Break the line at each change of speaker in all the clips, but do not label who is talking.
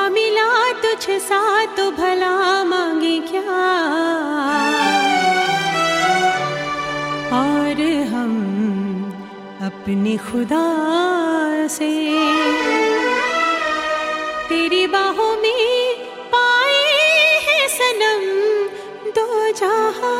मिला तुझ सा तो भला मांगे क्या। और हम अपने खुदा से तेरी बाहों में पाए हैं सनम दो जहां।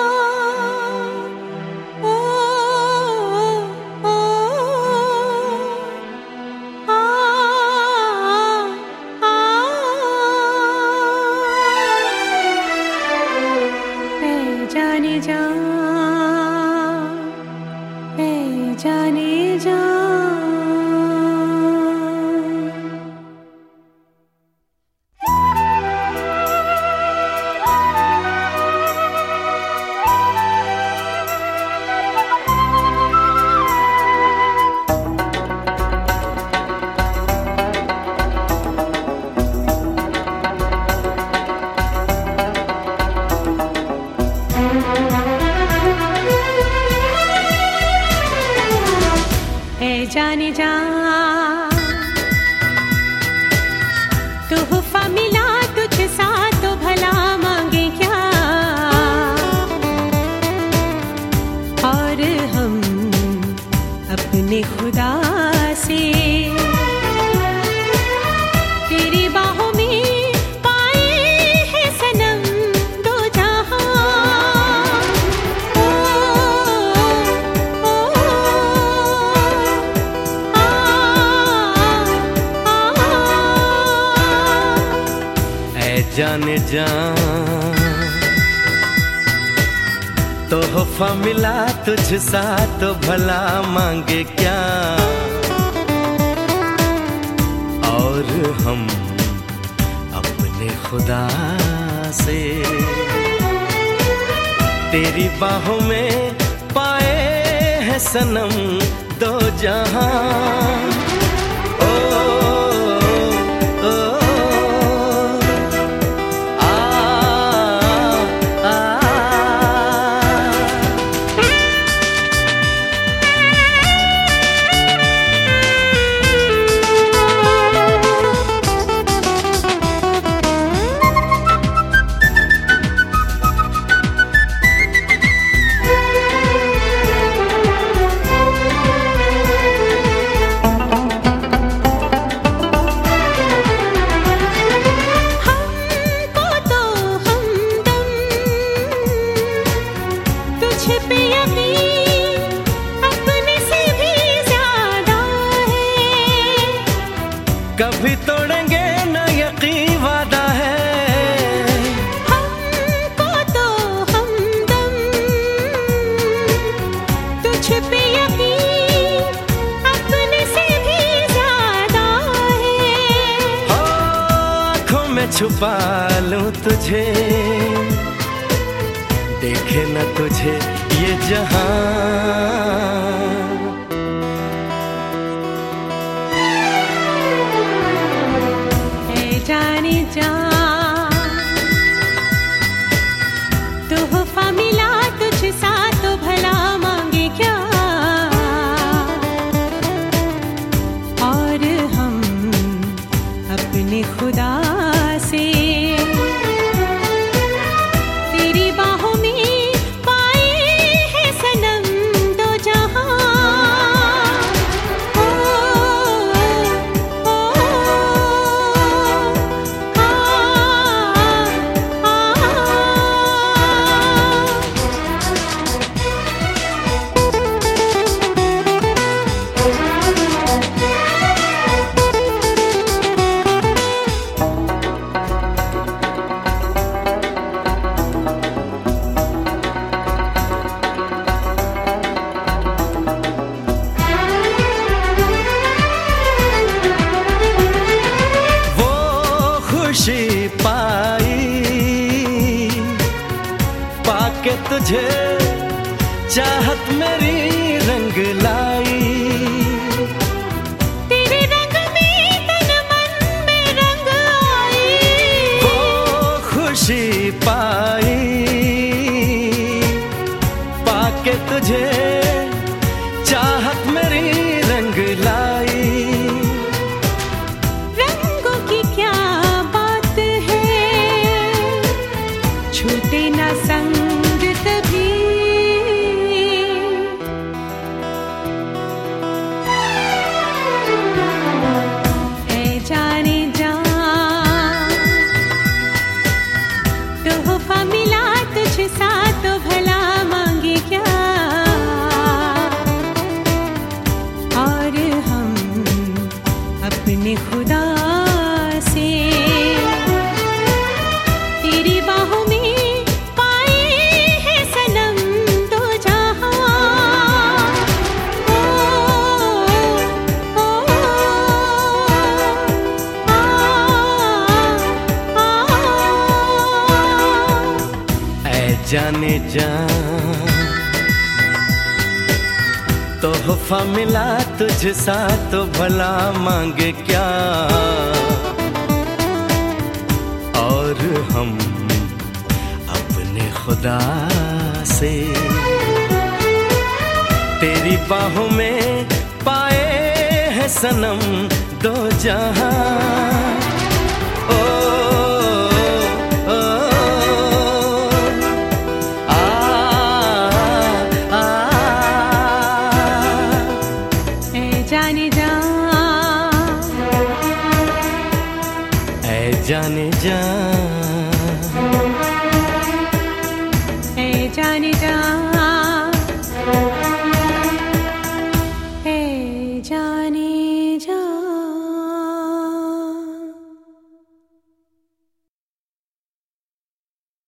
जाने जा, जाने जा। जाने जा, तोहफा मिला तुझ सा तो भला मांगे क्या। और हम अपने खुदा से तेरी बाहों में पाए हैं सनम दो जहां।
जाने जा, तोहफा मिला तुझ सा तो भला मांगे क्या। और हम अपने खुदा से तेरी बाहों में पाए हैं सनम दो जहां। कभी तोड़ेंगे न यकीन वादा है।
हमको तो हमदम तुझ पे यकीन अपने से भी ज्यादा है।
आँखों में छुपा लूं तुझे, देखे न तुझे ये जहां।
जाने जा, तोहफा मिला तुझ सा तो भला मांगे क्या। और हम अपने खुदा से तेरी बाहों में पाए हैं सनम दो जहां।
खुशी पाई पाके तुझे, चाहत मेरी रंग लाई।
तेरे रंग में तन मन में रंग आई।
वो खुशी पाई पाके तुझे, चाहत मेरी रंग लाई।
रंगों की क्या
जाने जा तोहफा मिला तुझसा तो भला मांगे क्या, और हम अपने खुदा से तेरी बाहों में पाए हैं सनम दो जहां। ओ, ओ, आ, आ,
ऐ जाने जा,
ऐ जाने जा,
ऐ जाने जा।